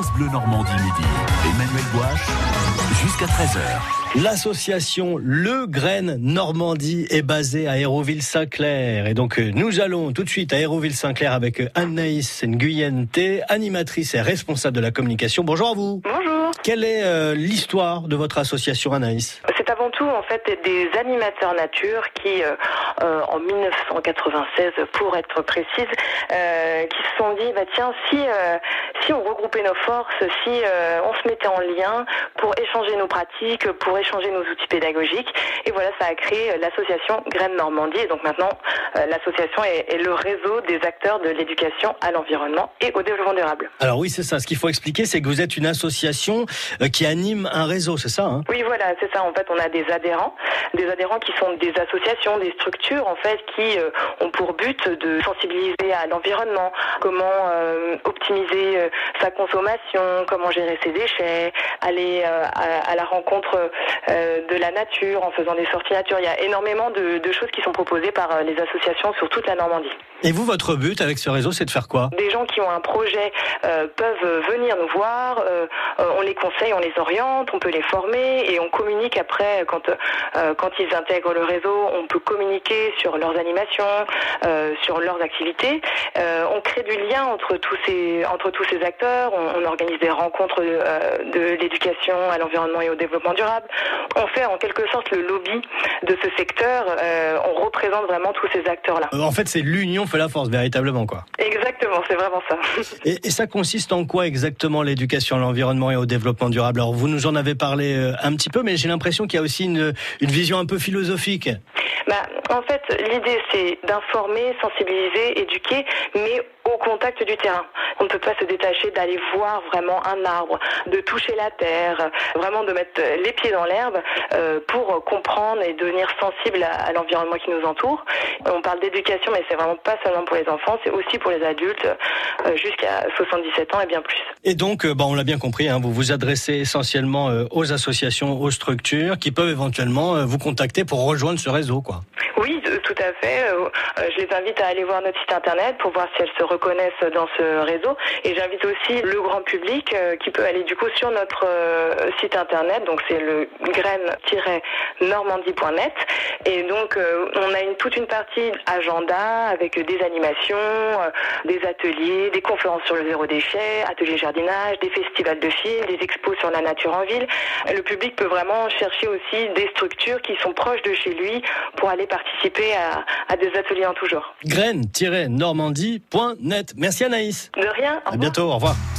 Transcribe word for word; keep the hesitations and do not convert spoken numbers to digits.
France Bleu Normandie midi. Emmanuel Gouache, jusqu'à treize heures. L'association Le Graine Normandie est basée à Hérouville-Saint-Clair. Et donc, nous allons tout de suite à Hérouville-Saint-Clair avec Anaïs Nguyente, animatrice et responsable de la communication. Bonjour à vous. Bonjour. Quelle est euh, l'histoire de votre association, Anaïs ? C'est avant tout en fait des animateurs nature qui, euh, euh, en dix-neuf cent quatre-vingt-seize, pour être précise, euh, qui se sont dit, bah tiens, si euh, si on regroupait nos forces, si euh, on se mettait en lien pour échanger nos pratiques, pour échanger nos outils pédagogiques, et voilà, ça a créé l'association Graine Normandie. Et donc maintenant, euh, l'association est, est le réseau des acteurs de l'éducation à l'environnement et au développement durable. Alors oui, c'est ça. Ce qu'il faut expliquer, c'est que vous êtes une association euh, qui anime un réseau, c'est ça, hein ? Oui, voilà, c'est ça. En fait, on a des adhérents, des adhérents qui sont des associations, des structures, en fait, qui euh, ont pour but de sensibiliser à l'environnement, comment euh, optimiser euh, sa consommation, comment gérer ses déchets, aller euh, à, à la rencontre euh, de la nature en faisant des sorties nature. Il y a énormément de, de choses qui sont proposées par euh, les associations sur toute la Normandie. Et vous, votre but avec ce réseau, c'est de faire quoi ? Des gens qui ont un projet euh, peuvent venir nous voir, euh, on les conseille, on les oriente, on peut les former et on communique après quand euh, quand ils intègrent le réseau, on peut communiquer sur leurs animations, euh, sur leurs activités. Euh, on crée du lien entre tous ces entre tous ces acteurs. On, on organise des rencontres euh, de l'éducation à l'environnement et au développement durable. On fait en quelque sorte le lobby de ce secteur. Euh, on représente vraiment tous ces acteurs-là. En fait, c'est l'union fait la force, véritablement, quoi. Exactement, c'est vraiment ça. Et, et ça consiste en quoi exactement l'éducation à l'environnement et au développement durable ? Alors vous nous en avez parlé euh, un petit peu, mais j'ai l'impression qu'il y a aussi une, une vision un peu philosophique. Bah, en fait, l'idée c'est d'informer, sensibiliser, éduquer, mais au contact du terrain. On ne peut pas se détacher d'aller voir vraiment un arbre, de toucher la terre, vraiment de mettre les pieds dans l'herbe euh, pour comprendre et devenir sensible à, à l'environnement qui nous entoure. On parle d'éducation, mais c'est vraiment pas seulement pour les enfants, c'est aussi pour les adultes euh, jusqu'à soixante-dix-sept ans et bien plus. Et donc, euh, bah, on l'a bien compris, hein, vous vous adressez essentiellement euh, aux associations, aux structures qui peuvent éventuellement euh, vous contacter pour rejoindre ce réseau, quoi. Oui, tout à fait. Euh, je les invite à aller voir notre site internet pour voir si elles se reconnaissent dans ce réseau. Et j'invite aussi le grand public euh, qui peut aller du coup sur notre euh, site internet. Donc c'est le graine tiret normandie point net. Et donc euh, on a une, toute une partie agenda avec des animations, euh, des ateliers, des conférences sur le zéro déchet, ateliers jardinage, des festivals de films, des expos sur la nature en ville. Le public peut vraiment chercher aussi des structures qui sont proches de chez lui pour aller participer à, à des ateliers en tout genre. graine tiret normandie point net. Merci Anaïs. De rien. À bientôt, au revoir.